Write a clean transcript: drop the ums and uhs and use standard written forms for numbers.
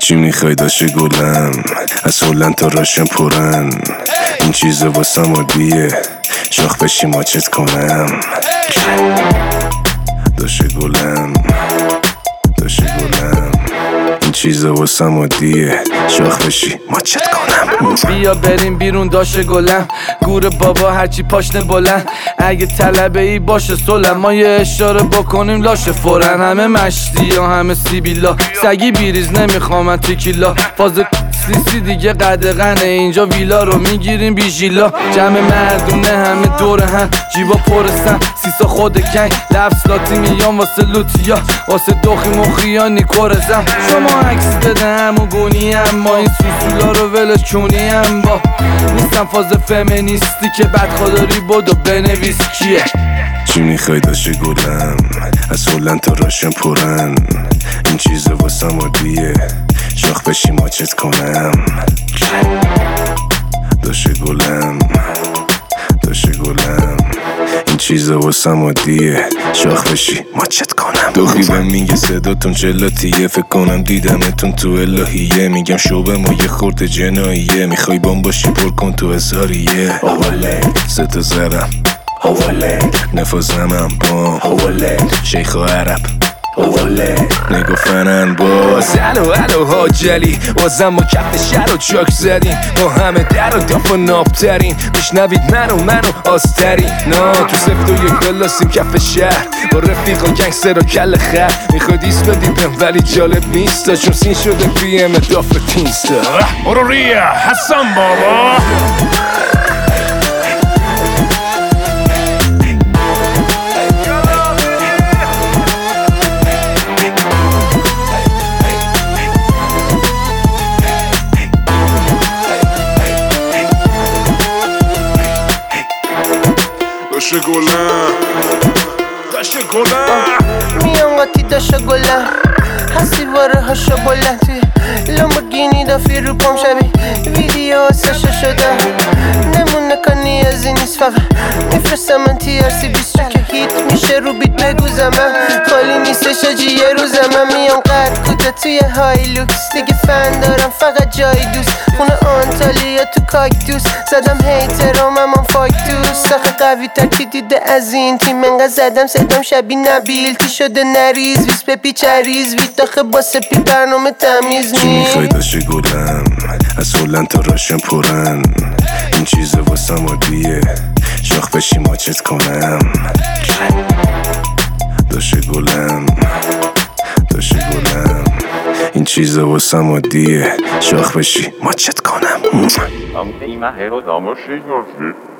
چی میخوای داشته گلم؟ از هلند تا راشن پرن، این چیزا واسم عادیه، شاخ بشی ماچت کنم. داشته گلم این چیزا واسم عادیه، شاخ بشی ماچت کنم. بیا بریم بیرون داشته گلم، گور بابا هرچی پاشنه بلند. اگه طلبه ای باشه سلم، ما یه اشاره بکنیم لاشه فورن. همه مشتی ها همه سیبیلا، سگی بیریز نمیخوام من تکیلا. فاز سیسی دیگه قدغنه، اینجا ویلا رو میگیریم بیژیلا. جمع مردونه همه دور هم، جیبا پرستن سیسا خود کنگ. لفظ لاتی میان واسه لوتیا، واسه دوخی مخیا نیکورزم. شما عکس بده همون گونی هم، ما این سوسولا رو ولش چونی هم. با نیستم فاز فمینیستی که بدخواداری بودو بنویس کیه. چی میخوای داشته گلم؟ از هلند تا راشن پرن، این چیزا واسم عادیه، شاخ بشی ماچت کنم. داشته گلم این چیزا واسم عادیه، شاخ بشی ماچت کنم. دوخی بهم میگه صداتون جلاتیه، فکر کنم دیدمتون تو الهیه. میگم شعبه ما یه خورده جناییه، میخوای بام باشی پر کن تو اظهاریه. ستا زرم نفازمم بام شیخ و عرب نگو فنن باز. الو حاجلی وازم ما کف شهر و چاک زدیم، با همه در و داف و نابترین. میشنوید منو آستری نا تو سفت و یک بلاسیم کف شهر، با رفیق و گنگستر و کل خر. میخواد ایست بدیدم ولی جالب نیستا، چون سین شده پیم داف تینستا. اوروریا حسن بابا داشته گلم میان قاطی داشته گلم، هستی باره هاشا بلند. توی لامبورگینی دافی رو پام شبیه ویدیو سشا شده. نمونه کنی از این نیست فقط میفرستم من TRC 20 که هیت میشه رو بیت بگو زمن. خالی نیستش اجی یه روز من میام قد کوته توی های لوکس. دیگه فن دارم فقط جای دوست، خونه آنتالیا تو کاکتوس. زدم هیترام هم فاک دوست، آخه قوی تر کی دیده از این تیم. انقدر زدم صدام شبیه نبیل، تی شده نریز ویس پپی چریز ویت. آخه با سپی برنامه تمیز چی میخوای داشته گلم؟ از هلند تا راشن پرن، این چیزا واسم عادیه، شاخ بشی ماچت کنم. داشته گلم این چیزا واسم عادیه، شاخ بشی ماچت کنم.